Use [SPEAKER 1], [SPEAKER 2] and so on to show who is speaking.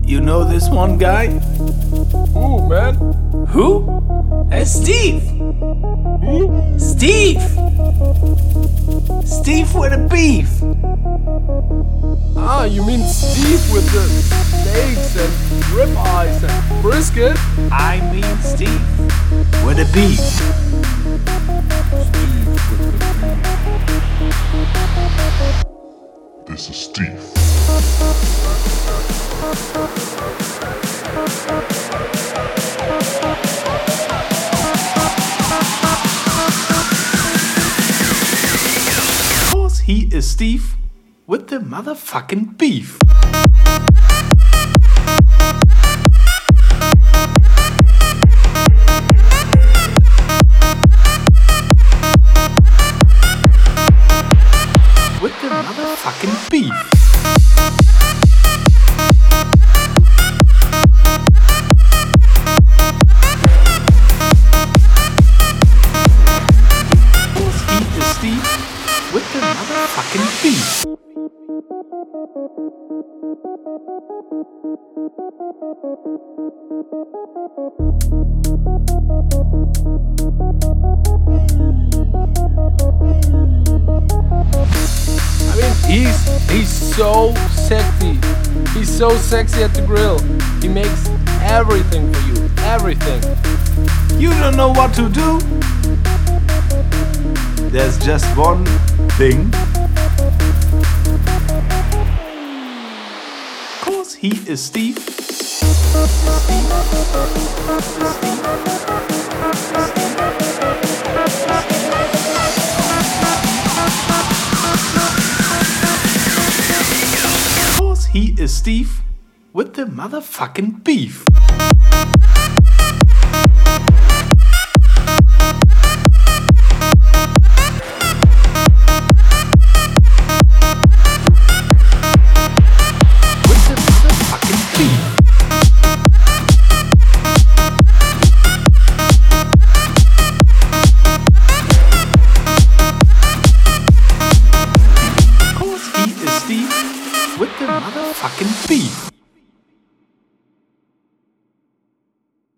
[SPEAKER 1] You know this one guy?
[SPEAKER 2] Who, man?
[SPEAKER 1] Who? Steve!
[SPEAKER 2] Who?
[SPEAKER 1] Steve! Steve with a beef!
[SPEAKER 2] Ah, you mean Steve with the steaks and ribeyes and brisket?
[SPEAKER 1] I mean Steve with a beef.
[SPEAKER 3] This is Steve.
[SPEAKER 1] Cause he is Steve with the motherfucking beef. With the motherfucking beef. With the motherfucking beef.
[SPEAKER 2] I mean, he's so sexy. He's so sexy at the grill. He makes everything for you. Everything.
[SPEAKER 1] You don't know what to do? There's just one thing. Cause he is Steve. Cause he is Steve with the motherfucking beef. With the motherfucking beef.